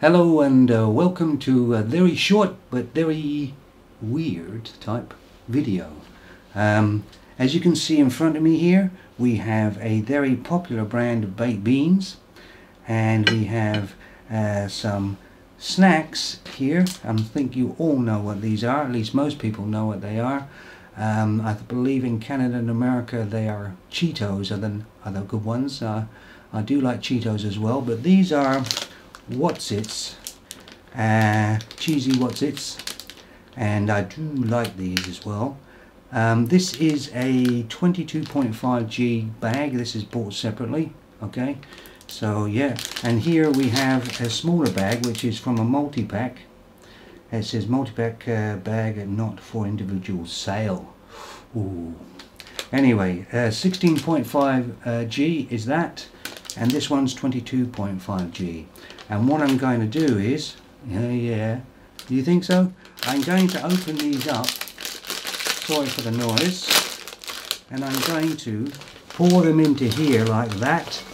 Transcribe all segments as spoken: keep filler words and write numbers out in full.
Hello and uh, welcome to a very short but very weird type video. Um, as you can see in front of me here, we have a very popular brand of baked beans, and we have uh, some snacks here. I think you all know what these are, at least most people know what they are. Um, I believe in Canada and America they are Cheetos, are the, are the good ones. Uh, I do like Cheetos as well, but these are Wotsits, uh, cheesy Wotsits, and I do like these as well. Um, this is a twenty-two point five G bag. This is bought separately. Okay, so yeah, and here we have a smaller bag which is from a multi-pack. It says multi-pack uh, bag not for individual sale. Ooh. Anyway, uh, sixteen point five uh, G is that, and this one's twenty-two point five G. And what I'm going to do is, yeah, yeah, do you think so? I'm going to open these up, sorry for the noise, and I'm going to pour them into here like that.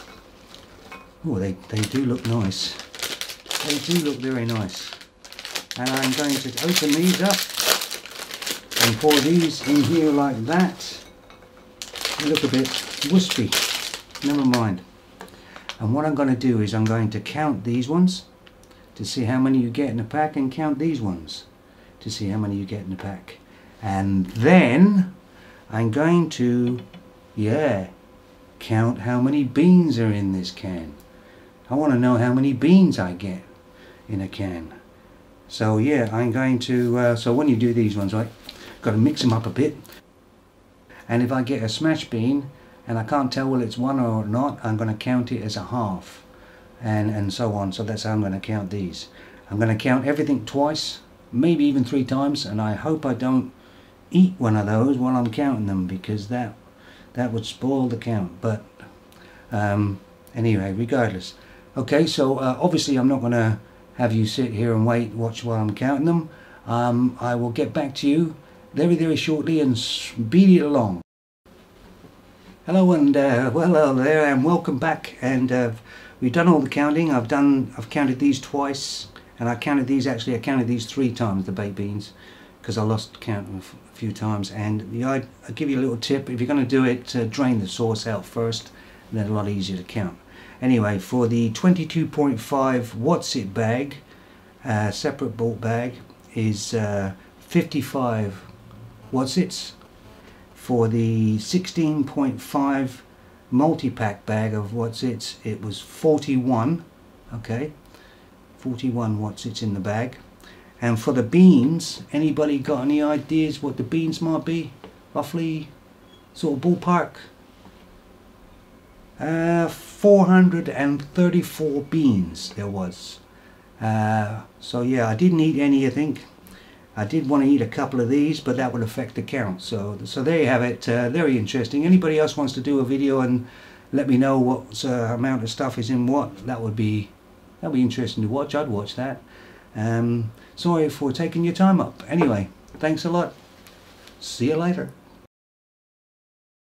Oh, they, they do look nice. They do look very nice. And I'm going to open these up and pour these in here like that. They look a bit wispy. Never mind. And what I'm going to do is I'm going to count these ones to see how many you get in a pack, and count these ones to see how many you get in a pack. And then I'm going to, yeah, count how many beans are in this can. I want to know how many beans I get in a can. So yeah, I'm going to, uh, so when you do these ones, right, got to mix them up a bit. And if I get a smashed bean, and I can't tell whether it's one or not, I'm going to count it as a half, and and so on. So that's how I'm going to count these. I'm going to count everything twice, maybe even three times, and I hope I don't eat one of those while I'm counting them, because that that would spoil the count. But um, anyway, regardless. Okay, so uh, obviously I'm not going to have you sit here and wait, watch while I'm counting them. Um, I will get back to you very very shortly and speed it along. Hello and uh, well hello there, and welcome back. And uh, we've done all the counting. I've done I've counted these twice, and I counted these actually I counted these three times, the baked beans, because I lost count a few times. And the, I, I'll give you a little tip: if you're going to do it, uh, drain the sauce out first, and then a lot easier to count. Anyway, for the twenty-two point five Wotsit bag, uh, separate bought bag, is uh, fifty-five Wotsits. For the sixteen point five multi-pack bag of Wotsits, it was forty-one. Okay, forty-one Wotsits in the bag. And for the beans, anybody got any ideas what the beans might be? Roughly, sort of ballpark? Uh, four hundred thirty-four beans there was. Uh, so yeah, I didn't eat any, I think. I did want to eat a couple of these, but that would affect the count. So, so there you have it. Uh, very interesting. Anybody else wants to do a video and let me know what uh, amount of stuff is in what? That would be that would be interesting to watch. I'd watch that. Um, sorry for taking your time up. Anyway, thanks a lot. See you later.